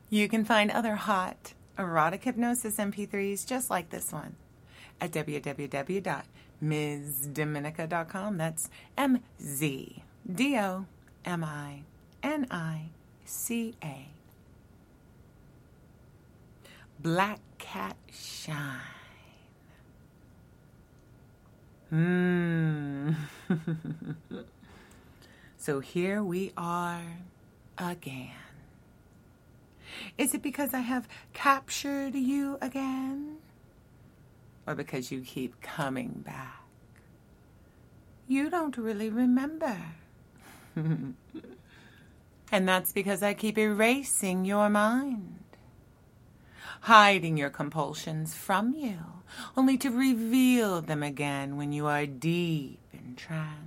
You can find other hot erotic hypnosis MP3s just like this one at www.mzdominica.com. That's MZDOMINICA. Black Cat Shine. So here we are again. Is it because I have captured you again? Or because you keep coming back? You don't really remember. And that's because I keep erasing your mind, hiding your compulsions from you, only to reveal them again when you are deep in trance.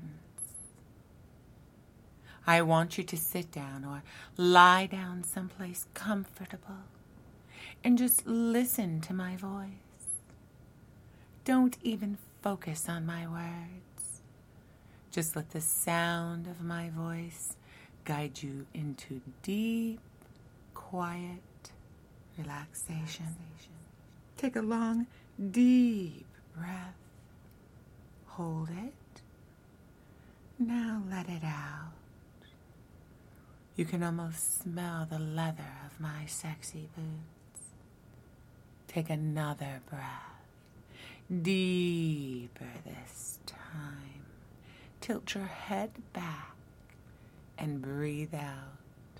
I want you to sit down or lie down someplace comfortable and just listen to my voice. Don't even focus on my words. Just let the sound of my voice guide you into deep, quiet relaxation. Take a long, deep breath. Hold it. Now let it out. You can almost smell the leather of my sexy boots. Take another breath. Deeper this time. Tilt your head back and breathe out.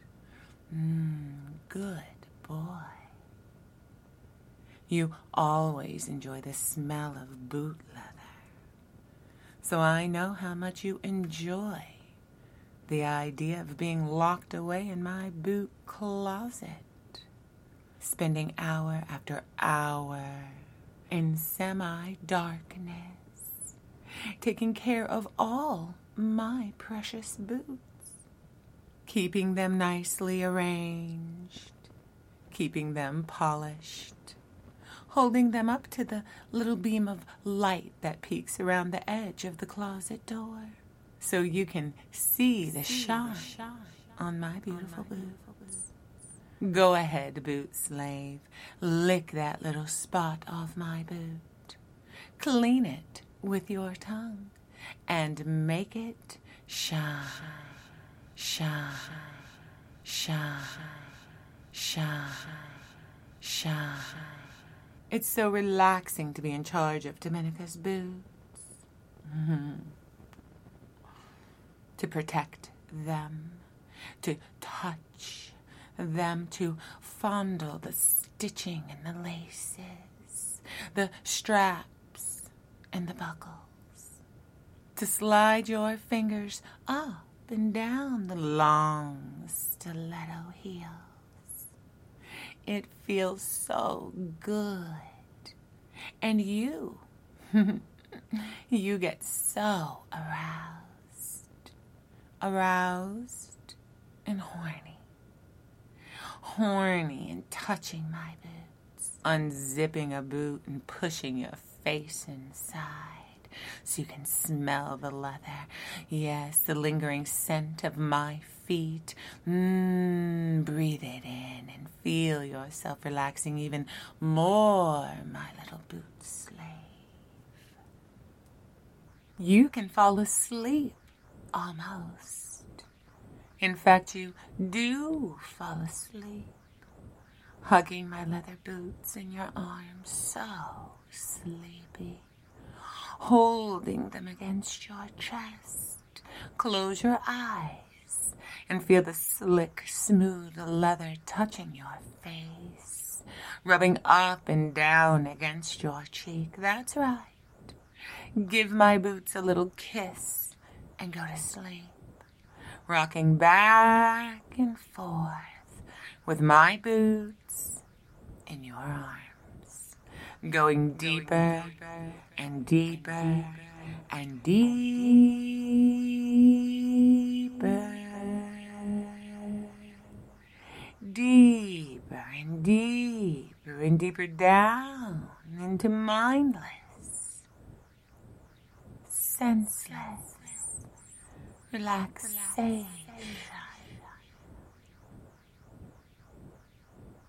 Good boy. You always enjoy the smell of boot leather. So I know how much you enjoy the idea of being locked away in my boot closet, spending hour after hour in semi-darkness, taking care of all my precious boots, keeping them nicely arranged, keeping them polished, holding them up to the little beam of light that peeks around the edge of the closet door, so you can see the shine on my beautiful boots. Go ahead, boot slave. Lick that little spot off my boot. Clean it with your tongue and make it shine, shine, shine, shine, shine. It's so relaxing to be in charge of Dominica's boots. To protect them, to touch them, to fondle the stitching and the laces, the straps and the buckles, to slide your fingers up and down the long stiletto heels. It feels so good. And you get so aroused and horny and touching my boots, unzipping a boot and pushing your face inside so you can smell the leather. Yes, the lingering scent of my feet. Breathe it in and feel yourself relaxing even more, my little boot slave. You can fall asleep. Almost. In fact, you do fall asleep, hugging my leather boots in your arms, so sleepy, holding them against your chest. Close your eyes and feel the slick, smooth leather touching your face, rubbing up and down against your cheek. That's right. Give my boots a little kiss and go to sleep, rocking back and forth with my boots in your arms, going deeper and deeper and deeper, deeper and deeper and deeper down into mindless, senseless relaxation.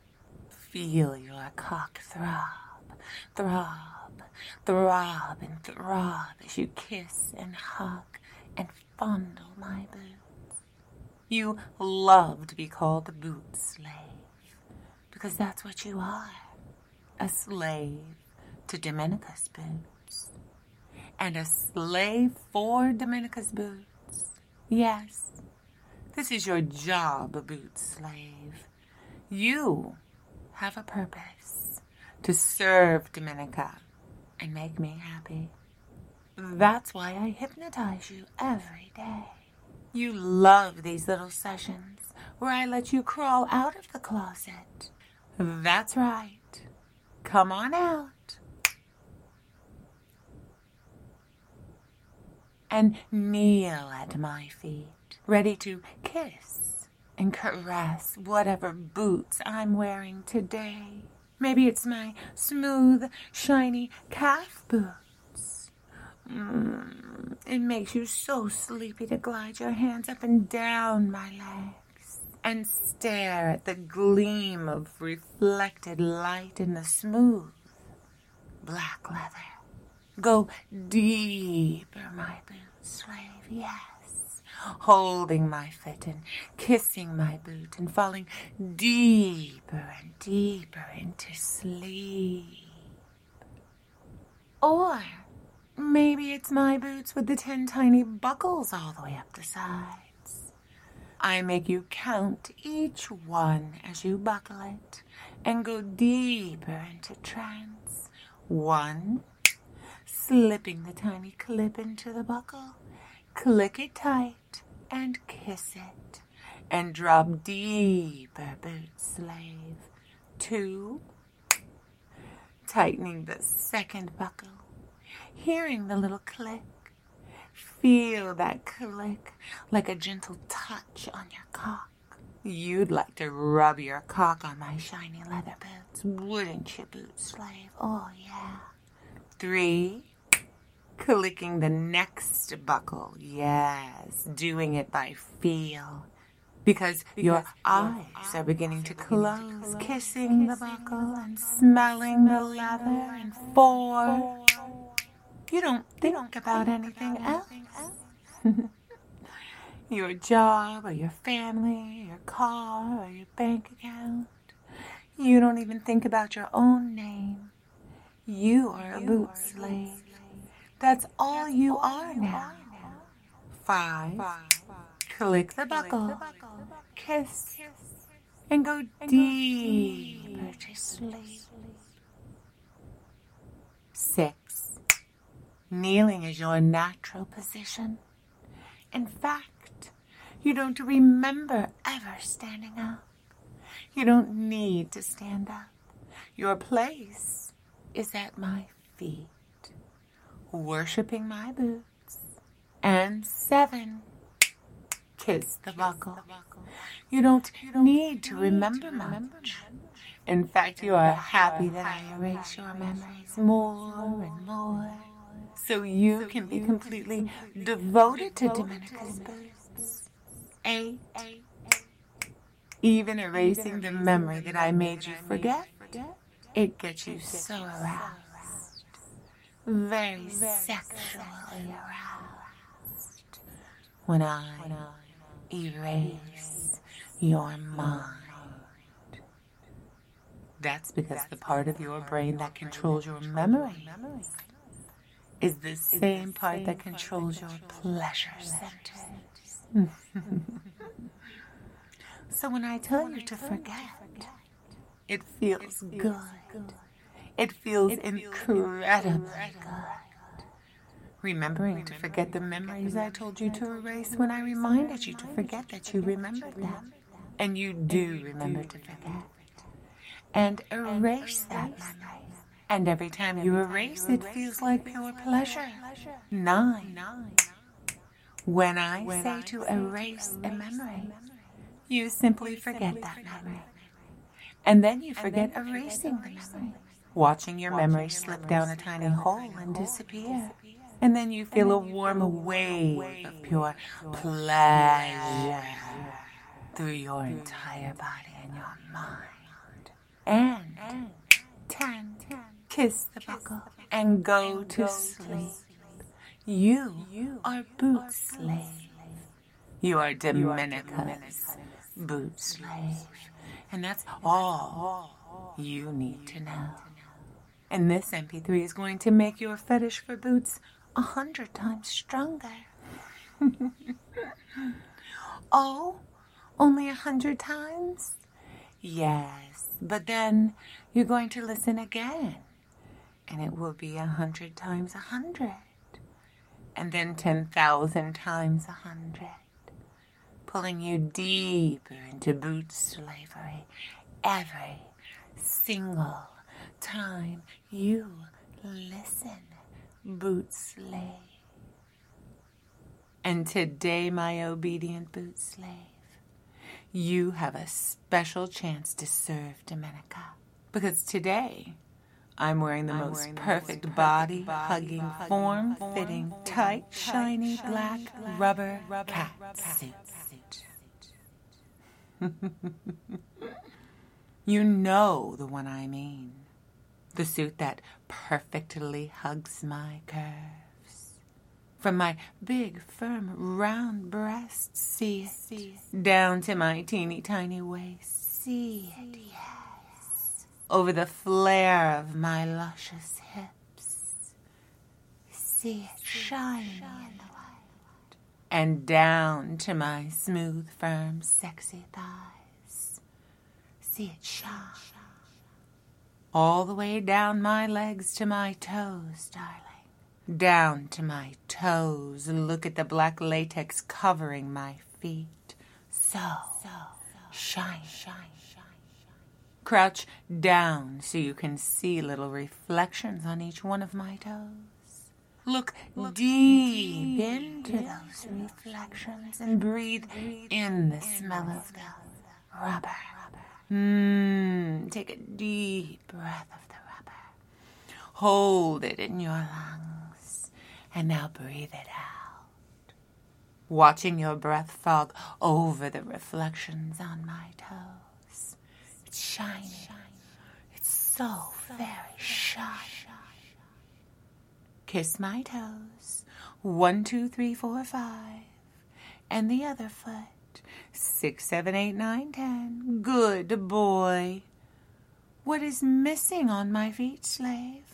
feel your cock throb, throb, throb, and throb as you kiss and hug and fondle my boots. You love to be called a boot slave, because that's what you are, a slave to Domenica's boots. And a slave for Domenica's boots. Yes, this is your job, a boot slave. You have a purpose: to serve Domenica and make me happy. That's why I hypnotize you every day. You love these little sessions where I let you crawl out of the closet. That's right. Come on out. And kneel at my feet, ready to kiss and caress whatever boots I'm wearing today. Maybe it's my smooth, shiny calf boots. It makes you so sleepy to glide your hands up and down my legs and stare at the gleam of reflected light in the smooth black leather. Go deeper, my boot slave, yes, holding my foot and kissing my boot and falling deeper and deeper into sleep. Or maybe it's my boots with the 10 tiny buckles all the way up the sides. I make you count each one as you buckle it and go deeper into trance. 1, slipping the tiny clip into the buckle, click it tight and kiss it, and drop deeper, boot slave. 2, tightening the second buckle, hearing the little click. Feel that click like a gentle touch on your cock. You'd like to rub your cock on my shiny leather boots, wouldn't you, boot slave? Oh, yeah. 3, clicking the next buckle. Yes, doing it by feel. Because your eyes are beginning to close, kissing the buckle and smelling the leather. And 4, you don't think about anything else. Your job or your family, your car or your bank account. You don't even think about your own name. You are a boot slave. That's all you are now. 5, click the buckle, kiss, and go deeper to sleep. 6, kneeling is your natural position. In fact, you don't remember ever standing up. You don't need to stand up. Your place is at my feet, worshiping my boots. And 7, kiss the buckle. You don't need to remember much. In fact, you are happy that I erase your memories more and more, so you can be completely devoted to Domenica's boots. 8, even erasing the memory that I made you forget, it gets you so aroused, very sexually aroused, when I erase your mind. That's because the part of your brain that controls your memory is the same part that controls your pleasure centers. So when I tell you to forget, it feels good. It feels incredibly good. Remembering to forget the memories I told you to erase when I reminded you to forget that you remembered them. And you do remember to forget. And erase that memory. And every time you erase, it feels like pure pleasure. 9, when I say to erase a memory, you simply forget that memory. And then you forget erasing the memory, watching your memory slip down a tiny hole and disappear. And then you feel a warm wave of pure pleasure through your entire body and your mind. And 10. Kiss the buckle and go to sleep. You are Boot Slave. You are Domenica's Boot Slave. And that's all you need to know. And this MP3 is going to make your fetish for boots 100 times stronger. Oh, only 100 times? Yes, but then you're going to listen again. And it will be 100 times 100. And then 10,000 times 100. Pulling you deeper into boot slavery every single time you listen, Boot Slave. And today, my obedient Boot Slave, you have a special chance to serve Domenica. Because today, I'm wearing the most perfect body-hugging, form-fitting, tight, shiny, black rubber cat suit. You know the one I mean. The suit that perfectly hugs my curves. From my big, firm, round breast, see it, down to my teeny tiny waist, see it, yes. Over the flare of my luscious hips, see it shining in the light. And down to my smooth, firm, sexy thighs, see it shine. All the way down my legs to my toes, darling. Down to my toes. Look at the black latex covering my feet. So shiny. Crouch down so you can see little reflections on each one of my toes. Look deep into those reflections and breathe in the smell of the rubber. Take a deep breath of the rubber. Hold it in your lungs. And now breathe it out. Watching your breath fog over the reflections on my toes. It's shiny. It's so very shiny. Kiss my toes. 1, 2, 3, 4, 5. And the other foot. 6, 7, 8, 9, 10. Good boy. What is missing on my feet, slave?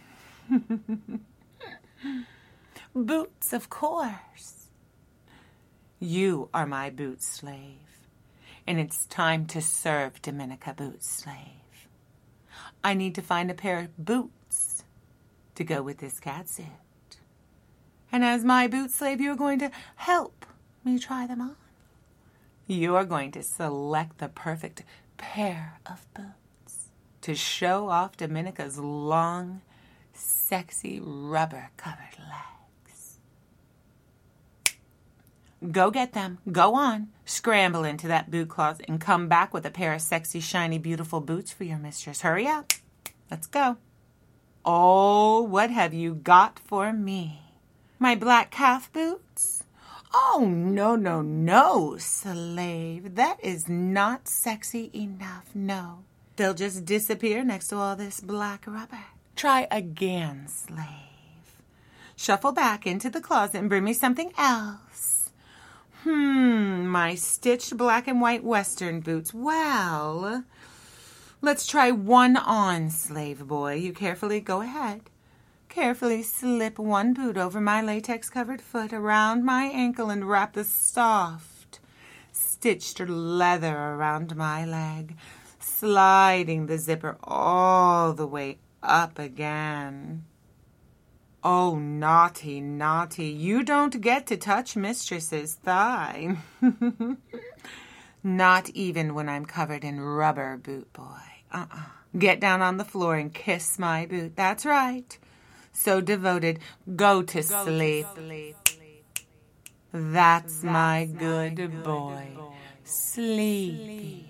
Boots, of course. You are my boot slave, and it's time to serve Domenica, Boot Slave. I need to find a pair of boots to go with this catsuit. And as my boot slave, you're going to help me try them on. You're going to select the perfect pair of boots to show off Domenica's long, sexy, rubber-covered legs. Go get them. Go on. Scramble into that boot closet and come back with a pair of sexy, shiny, beautiful boots for your mistress. Hurry up. Let's go. Oh, what have you got for me? My black calf boots? Oh, no, slave. That is not sexy enough, no. They'll just disappear next to all this black rubber. Try again, slave. Shuffle back into the closet and bring me something else. My stitched black and white western boots. Well, let's try one on, slave boy. You carefully go ahead. Carefully slip one boot over my latex-covered foot around my ankle and wrap the soft, stitched leather around my leg, sliding the zipper all the way up again. Oh, naughty, you don't get to touch mistress's thigh. Not even when I'm covered in rubber, boot boy. Get down on the floor and kiss my boot. That's right. So devoted, go to sleep. That's my good boy. Sleepy.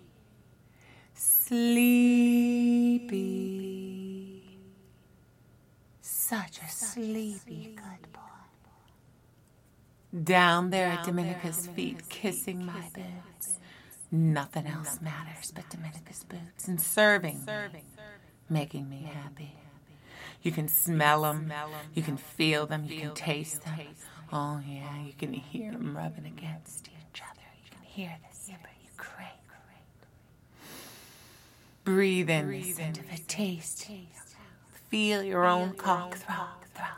Such a sleepy good boy. Down there at Domenica's feet, kissing my boots. Nothing else matters but Domenica's boots and serving me, making me happy. You can smell them, you can feel them, you can taste them. Oh yeah, you can hear them rubbing against each other. You can hear the zipper you crave. Breathe in the scent of a taste. Feel your own cock throb.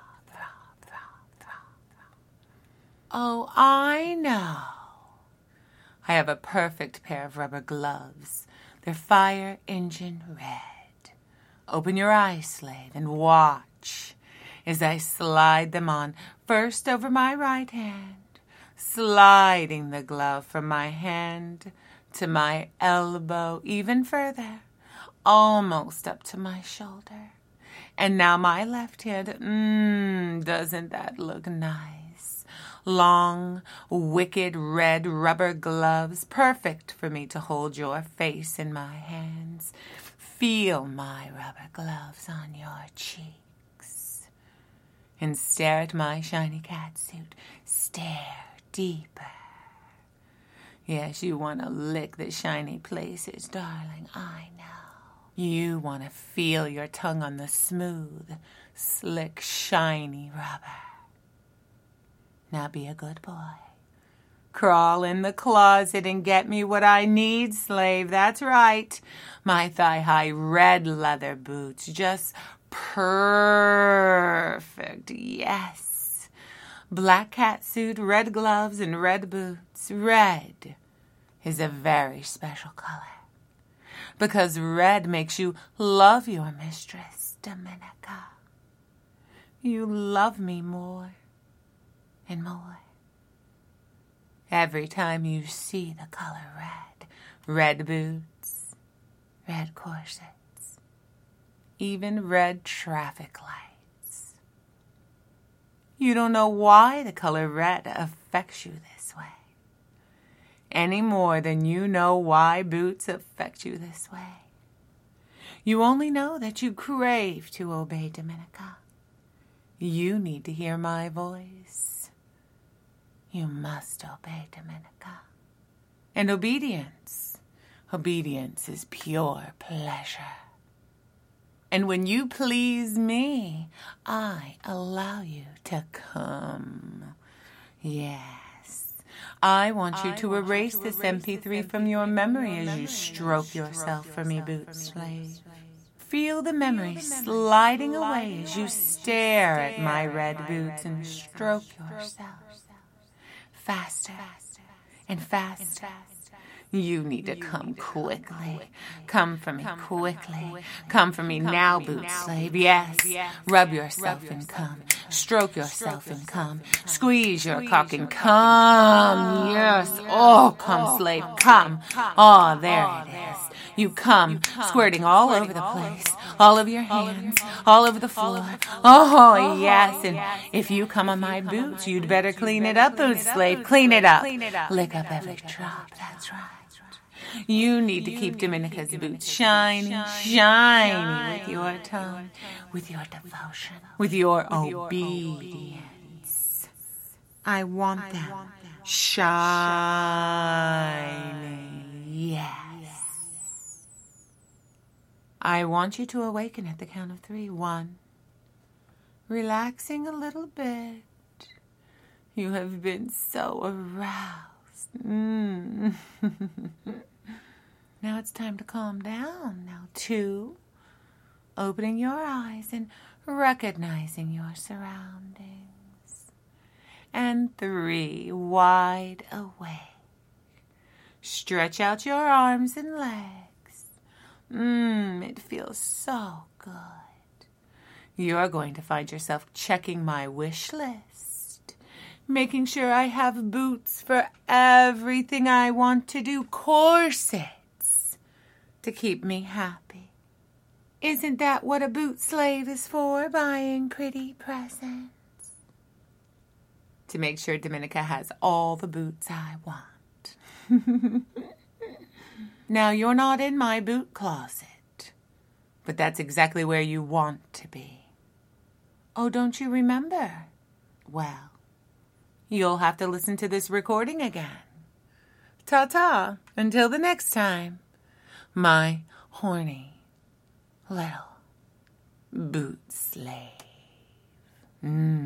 Oh, I know. I have a perfect pair of rubber gloves. They're fire engine red. Open your eyes, slave, and watch as I slide them on, first over my right hand, sliding the glove from my hand to my elbow, even further, almost up to my shoulder. And now my left hand, doesn't that look nice? Long, wicked red rubber gloves, perfect for me to hold your face in my hands. Feel my rubber gloves on your cheeks. And stare at my shiny catsuit. Stare deeper. Yes, you want to lick the shiny places, darling, I know. You want to feel your tongue on the smooth, slick, shiny rubber. Now be a good boy. Crawl in the closet and get me what I need, slave. That's right. My thigh-high red leather boots. Just perfect. Yes. Black catsuit, red gloves, and red boots. Red is a very special color. Because red makes you love your mistress, Domenica. You love me more and more. Every time you see the color red, red boots, red corsets, even red traffic lights. You don't know why the color red affects you this way, any more than you know why boots affect you this way. You only know that you crave to obey Domenica. You need to hear my voice. You must obey Domenica. And obedience is pure pleasure. And when you please me, I allow you to come. Yes, I want you to erase this MP3 from your memory as you stroke yourself for me, boot slave. Feel the memory sliding away as you stare at my red boots and stroke yourself. Faster and faster. You need to come quickly. Come for me quickly. Come for me now, boot slave. Yes. Rub yourself and come. Stroke yourself and come. Squeeze your cock and come. Yes. Oh, come, slave. Come. Oh, there it is. You come, squirting all over the place, all over your hands, all over the floor. Oh, yes, and if you come on my boots, you'd better clean it up, boot slave. Clean it up. Lick up every drop, that's right. You need to keep Domenica's boots shiny, shiny with your tongue, with your devotion, with your obedience. I want them shiny, yes. I want you to awaken at the count of 3. 1. Relaxing a little bit. You have been so aroused. Now it's time to calm down. Now 2. Opening your eyes and recognizing your surroundings. And 3. Wide awake. Stretch out your arms and legs. It feels so good. You're going to find yourself checking my wish list, making sure I have boots for everything I want to do, corsets to keep me happy. Isn't that what a boot slave is for, buying pretty presents? To make sure Domenica has all the boots I want. Now, you're not in my boot closet, but that's exactly where you want to be. Oh, don't you remember? Well, you'll have to listen to this recording again Ta-ta. Until the next time, my horny little boot slave.